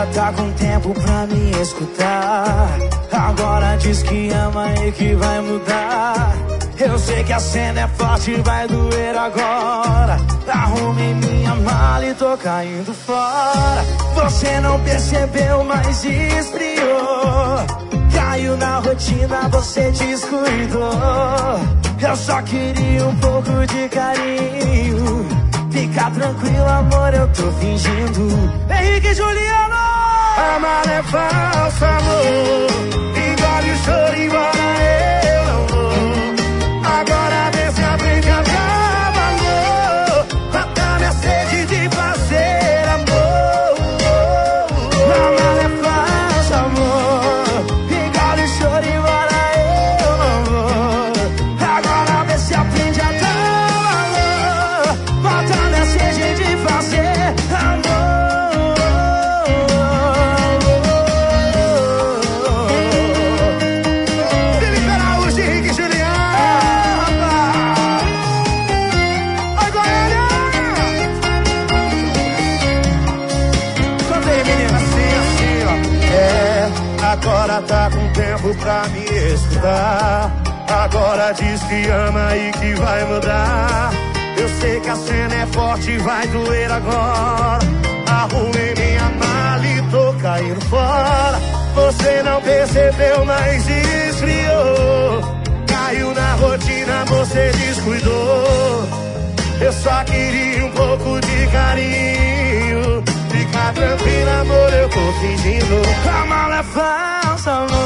tá com tempo pra me escutar. Agora diz que ama e que vai mudar. Eu sei que a cena é forte, vai doer agora. Arrumei minha mala e tô caindo fora. Você não percebeu, mas esfriou. Caiu na rotina, você descuidou. Eu só queria um pouco de carinho. Fica tranquilo, amor, eu tô fingindo. Henrique e Juliano! Amar é falso, amor. Engole o choro, embora eu não vou. Agora vê se aprende a dar valor. Mata minha sede de fazer amor. Amar é falso, amor. Engole o choro, embora eu não vou. Agora vê se aprende a dar valor. Mata minha sede de fazer amor. Agora tá com tempo pra me escutar. Agora diz que ama e que vai mudar. Eu sei que a cena é forte, vai doer agora. Arrumei minha mala e tô caindo fora. Você não percebeu, mas esfriou. Caiu na rotina, você descuidou. Eu só queria um pouco de carinho. Fica tranquila, amor, eu tô fingindo. A mala é falsa, amor.